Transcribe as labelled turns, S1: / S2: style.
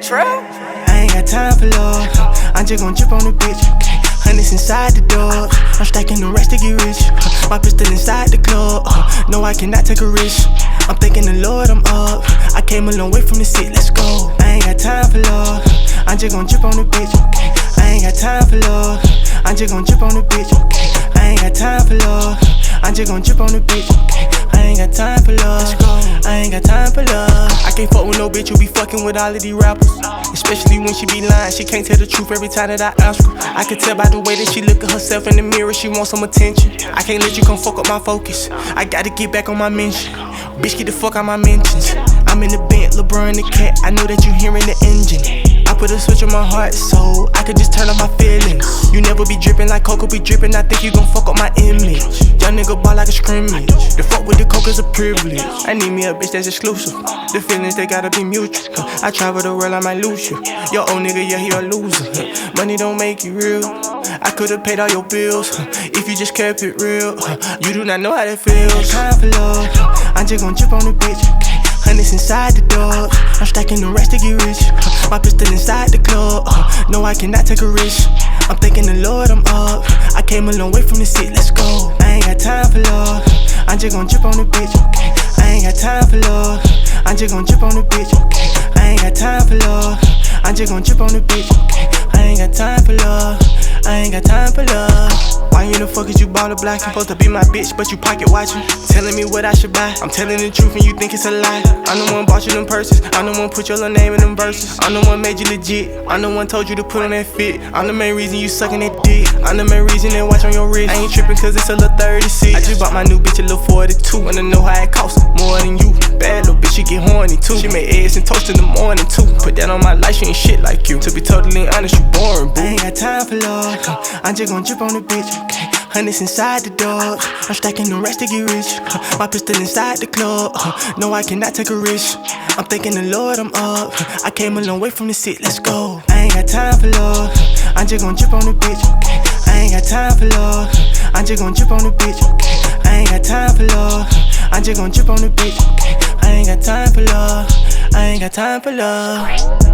S1: Trap.
S2: I ain't got time for love. I'm just gon' drip on the bitch. Hundreds inside the door. I'm stacking the rest to get rich. My pistol inside the club. No, I cannot take a risk. I'm thanking the Lord I'm up. I came a long way from the city, let's go. I ain't got time for love. I'm just gon' drip on the bitch. I ain't got time for love. I'm just gon' drip on the bitch. I ain't got time for love. I'm just gon' drip on the bitch. I ain't got time for love. I ain't got time for love. I can't fuck with no bitch who be fucking with all of these rappers. Especially when she be lying, she can't tell the truth every time that I ask her. I can tell by the way that she look at herself in the mirror, she wants some attention. I can't let you come fuck up my focus. I gotta get back on my mission. Bitch, get the fuck out my mentions. I'm in the Bent, LeBron the cat. I know that you hearing the engine. I put a switch on my heart so I could just turn off my feelings. You never be drippin' like Coco be drippin'. I think you gon' fuck up my image. Young nigga ball like a scrimmage. The fuck with the coke is a privilege. I need me a bitch that's exclusive. The feelings, they gotta be mutual. I travel the world, I might lose you. Your old nigga, yeah, he a loser. Money don't make you real. I could've paid all your bills if you just kept it real. You do not know how that feels. Time for love. I'm just gon' drip on the bitch. Hundreds inside the door. I'm stacking the rest to get rich. My pistol inside the club. No, I cannot take a risk. I'm thanking the Lord I'm up. I came a long way from the city, let's go. I ain't got time for love. I'm just gon' drip on the bitch. I ain't got time for love. I'm just gon' drip on the bitch. I ain't got time for love. I'm just gon' drip on the bitch. I ain't got time for love. I ain't got time for love. Why in the fuck is you baller blocking? Supposed to be my bitch, but you pocket watching. Telling me what I should buy. I'm telling the truth and you think it's a lie. I'm the one bought you them purses. I'm the one put your little name in them verses. I'm the one made you legit. I'm the one told you to put on that fit. I'm the main reason you sucking that dick. I'm the main reason that watch on your wrist. I ain't tripping cause it's a little 36. I just bought my new bitch a little 42. Wanna know how it costs more than you. Bad little bitch, she get horny too. She make eggs and toast in the morning too. Put that on my life, she ain't shit like you. To be totally honest, you boring, boo. I ain't got time for love. I'm just gon' drip on the bitch. Hundreds inside the door. I'm stacking the rest to get rich. My pistol inside the club. No, I cannot take a risk. I'm thanking the Lord I'm up. I came a long way from the city, let's go. I ain't got time for love. I'm just gon' drip on the bitch. I ain't got time for love. I'm just gon' drip on the bitch. I ain't got time for love. I'm just gon' drip on the bitch. I ain't got time for love. I ain't got time for love.